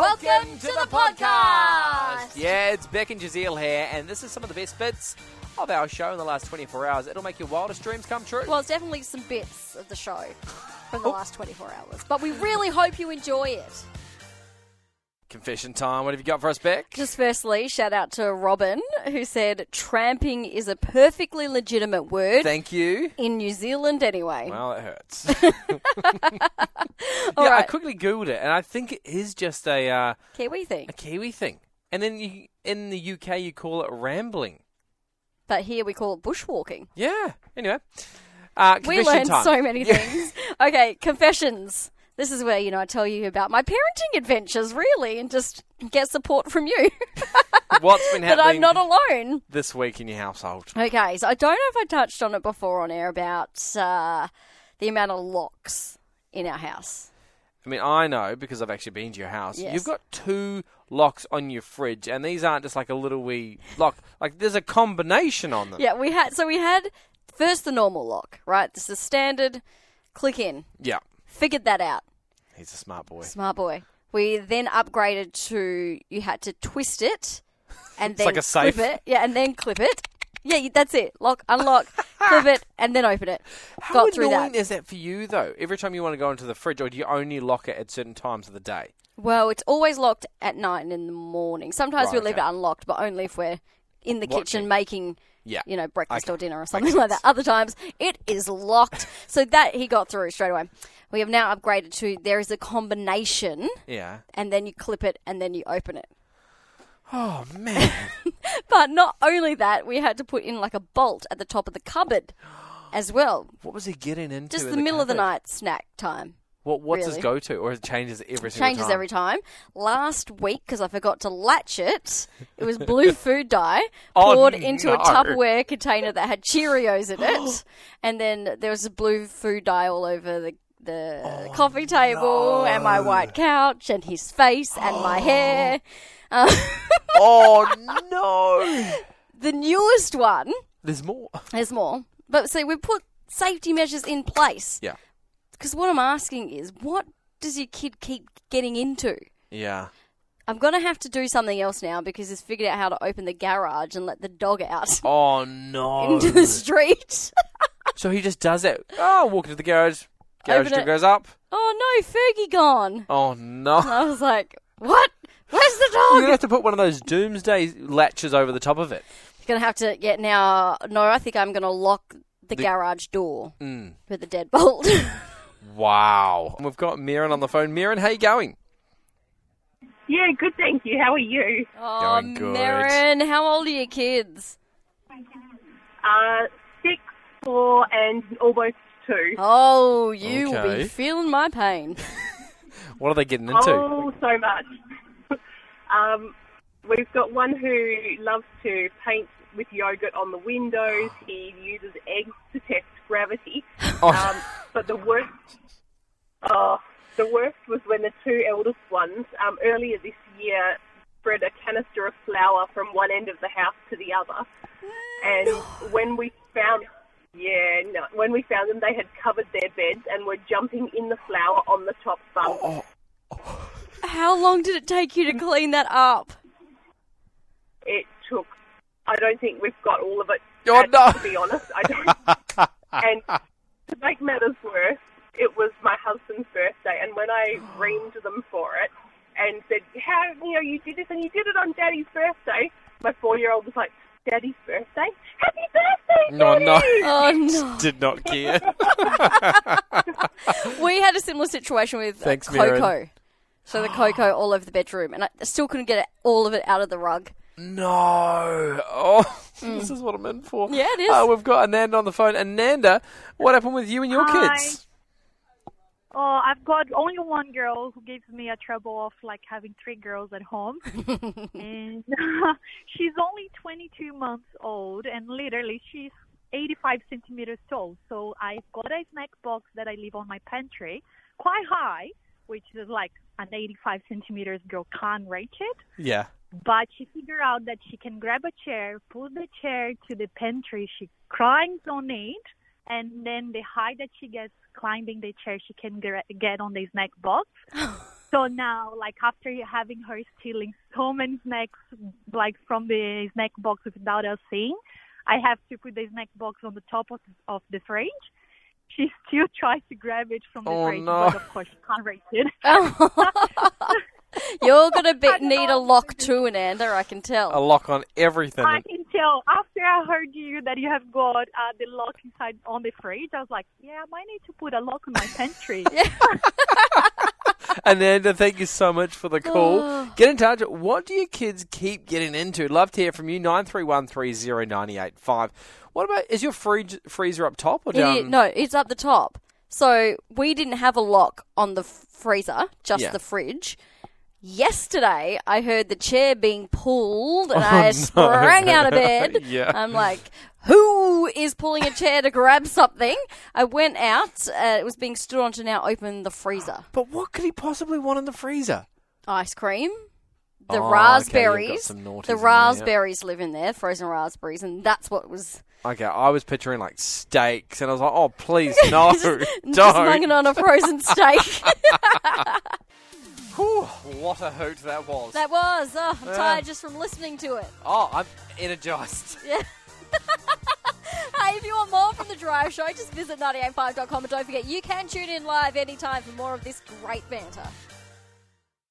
Welcome to the podcast! Yeah, it's Beck and Jazeel here, and this is some of the best bits of our show in the last 24 hours. It'll make your wildest dreams come true. Well, it's definitely some bits of the show from the last 24 hours, but we really hope you enjoy it. Confession time. What have you got for us, Beck? Just firstly, shout out to Robin, who said tramping is a perfectly legitimate word. Thank you. In New Zealand, anyway. Well, it hurts. All I right. quickly Googled it, and I think it is just a Kiwi thing. Kiwi thing. And then in the UK, you call it rambling. But here we call it bushwalking. Yeah. Anyway. We Confession learned time. so many things. Okay, confessions. This is where, I tell you about my parenting adventures, really, and just get support from you. What's been That happening I'm not alone. this week in your household? Okay, so I don't know if I touched on it before on air about the amount of locks in our house. I mean, I know because I've actually been to your house. Yes. You've got 2 locks on your fridge, and these aren't just like a little wee lock. Like, there's a combination on them. Yeah, we had first the normal lock, right? This is standard, click in. Yeah. Figured that out. He's a smart boy. Smart boy. We then upgraded to you had to twist it and then like a safe. clip it. Yeah, and then clip it. Yeah, that's it. Lock, unlock, clip it, and then open it. How Got through annoying that. is that for you, though? Every time you want to go into the fridge, or do you only lock it at certain times of the day? Well, it's always locked at night and in the morning. Sometimes Right, we'll leave okay. it unlocked, but only if we're in the kitchen making, Yeah. breakfast Okay. or dinner or something like that. Other times, it is locked. So that he got through straight away. We have now upgraded to there is a combination, Yeah. and then you clip it, and then you open it. Oh, man. But not only that, we had to put in like a bolt at the top of the cupboard as well. What was he getting into? Just in the middle of the cupboard? night snack time. What's his really. go-to? Or it changes every single time? Changes every time. Last week, because I forgot to latch it, it was blue food dye Oh, poured into a no. Tupperware container that had Cheerios in it. And then there was a blue food dye all over the coffee table and my white couch and his face and my hair. Oh, no. The newest one, There's more. there's more. But see, we put safety measures in place. Yeah. Because what I'm asking is, what does your kid keep getting into? Yeah. I'm going to have to do something else now because he's figured out how to open the garage and let the dog out Oh, no. into the street. So he just does it. Oh, walk into the garage. Garage Open door it. goes up. Oh no, Fergie gone. Oh, no. And I was like, what? Where's the You're dog? going to have to put one of those doomsday latches over the top of it. Going to have to get now. No, I think I'm going to lock the garage door Mm. with a deadbolt. Wow. And we've got Mirren on the phone. Mirren, how you going? Yeah, good, thank you. How are you? Oh, Going good. Marin, how old are your kids? 6, 4, and almost 2. Oh, you will Okay. be feeling my pain. What are they getting into? Oh, so much. We've got one who loves to paint with yogurt on the windows. He uses eggs to test gravity. Oh. But the worst was when the 2 eldest ones, earlier this year, spread a canister of flour from one end of the house to the other. And when we found them, they had covered their beds and were jumping in the flour on the top bunk. How long did it take you to clean that up? It took, I don't think we've got all of it, Oh, no. to be honest. I don't. And to make matters worse, it was my husband's birthday, and when I reamed them for it and said, how, you did this and you did it on Daddy's birthday, my 4-year-old was like, Daddy's birthday? Happy birthday, No, Daddy! no. Oh, no. Did not care. We had a similar situation with Thanks, Coco. Mirren. So the Coco all over the bedroom, and I still couldn't get all of it out of the rug. No. Oh, this is what I'm in for. Yeah, it is. We've got Ananda on the phone. Ananda, what happened with you and your Hi. kids? Oh, I've got only one girl who gives me a trouble of like having 3 girls at home. And she's only 22 months old, and literally she's 85 centimeters tall. So I've got a snack box that I leave on my pantry, quite high, which is like an 85 centimeters girl can't reach it. Yeah. But she figured out that she can grab a chair, put the chair to the pantry, she climbs on it, and then the height that she gets climbing the chair, she can get on the snack box. So now, like, after having her stealing so many snacks, like, from the snack box without us seeing, I have to put the snack box on the top of the fridge. She still tries to grab it from the fridge, but of course she can't reach it. You're going to need a lock too, Ananda, I can tell. A lock on everything. I can tell. After I heard you that you have got the lock inside on the fridge, I was like, yeah, I might need to put a lock on my pantry. Ananda, thank you so much for the call. Get in touch. What do your kids keep getting into? Love to hear from you. 93130985. What about, is your freezer up top or down? No, it's up the top. So we didn't have a lock on the freezer, just the fridge. Yesterday, I heard the chair being pulled, and I sprang out of bed. I'm like, who is pulling a chair to grab something? I went out. It was being stood on to now open the freezer. But what could he possibly want in the freezer? Ice cream. The raspberries. Okay, the raspberries live in there, frozen raspberries, and that's what was... Okay, I was picturing like steaks, and I was like, oh, please, no, don't. Just hanging on a frozen steak. Whew, what a hoot that was. That was. Oh, I'm tired just from listening to it. Oh, I'm energised. Yeah. Hey, if you want more from The Drive Show, just visit 985.com and don't forget you can tune in live anytime for more of this great banter.